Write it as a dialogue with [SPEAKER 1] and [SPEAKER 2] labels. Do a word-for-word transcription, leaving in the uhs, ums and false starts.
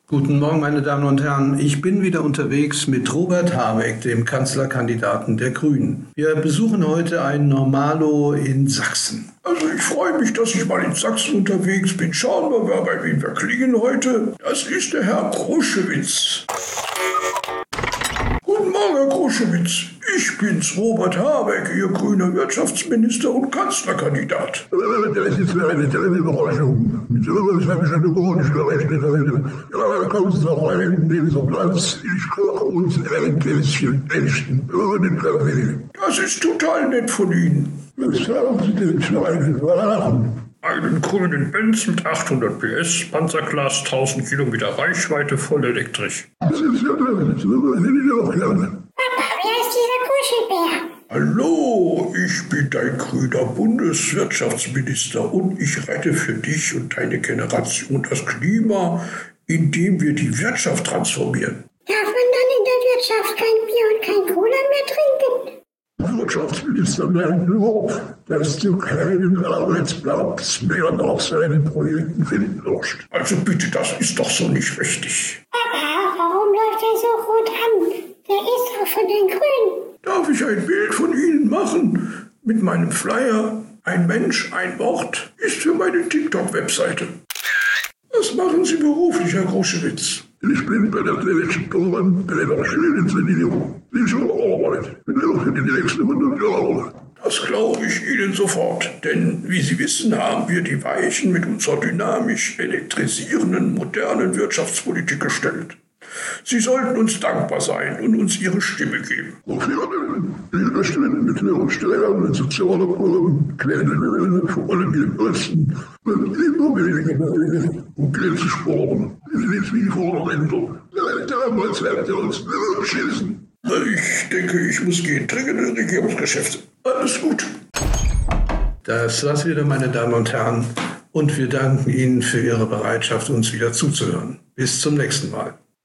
[SPEAKER 1] Guten Morgen, meine Damen und Herren. Ich bin wieder unterwegs mit Robert Habeck, dem Kanzlerkandidaten der Grünen. Wir besuchen heute ein Normalo in Sachsen.
[SPEAKER 2] Also ich freue mich, dass ich mal in Sachsen unterwegs bin. Schauen wir mal, bei wem wir klingen heute. Das ist der Herr Kruschewitz. Guten Morgen, Herr Kruschewitz. Ich bin's, Robert Habeck, Ihr grüner Wirtschaftsminister und Kanzlerkandidat.
[SPEAKER 3] Das ist eine tolle Überraschung. Mit sowas habe ich schon gar nicht gerechnet. Ja, da kommen Sie doch rein in diesen Platz. Ich koche uns ein Gläschen Echten ohne Kaffee.
[SPEAKER 2] Das ist total nett von Ihnen.
[SPEAKER 3] Was sagen Sie denn für einen Wagen?
[SPEAKER 2] Einen grünen Benz mit achthundert P S, Panzerglas, tausend Kilometer Reichweite, voll elektrisch.
[SPEAKER 3] Das ist ja toll. Das hätte ich auch gerne.
[SPEAKER 4] Papa, wer ist dieser Kuschelbär?
[SPEAKER 2] Hallo, ich bin dein grüner Bundeswirtschaftsminister und ich rette für dich und deine Generation das Klima, indem wir die Wirtschaft transformieren.
[SPEAKER 4] Darf man dann in der Wirtschaft kein Bier und kein Cola mehr trinken?
[SPEAKER 3] Wirtschaftsminister merkt nur, dass du keinen Arbeitsplatz mehr nach seinen Projekten finden wirst.
[SPEAKER 2] Also bitte, das ist doch so nicht richtig.
[SPEAKER 4] Papa, warum läuft er so rot an? Der ist doch von den Grünen.
[SPEAKER 2] Darf ich ein Bild von Ihnen machen? Mit meinem Flyer? Ein Mensch, ein Wort ist für meine TikTok-Webseite. Was machen Sie beruflich, Herr Kruschewitz?
[SPEAKER 3] Ich bin bei der Television Polen bei der Schulentsenierung. Ich habe gearbeitet. Ich bin auch in den nächsten hundert Jahren.
[SPEAKER 2] Das glaube ich Ihnen sofort, denn wie Sie wissen, haben wir die Weichen mit unserer dynamisch elektrisierenden, modernen Wirtschaftspolitik gestellt. Sie sollten uns dankbar sein und uns Ihre Stimme geben.
[SPEAKER 3] Ich möchte mit höheren Steuern, sozialer und kleinen, vor allem im Osten, immer weniger um Geld zu sparen. Das ist wie vor Länder. Damals hat er uns beschissen.
[SPEAKER 2] Ich denke, ich muss gehen. Dringende Regierungsgeschäfte. Alles gut.
[SPEAKER 1] Das war's wieder, meine Damen und Herren. Und wir danken Ihnen für Ihre Bereitschaft, uns wieder zuzuhören. Bis zum nächsten Mal.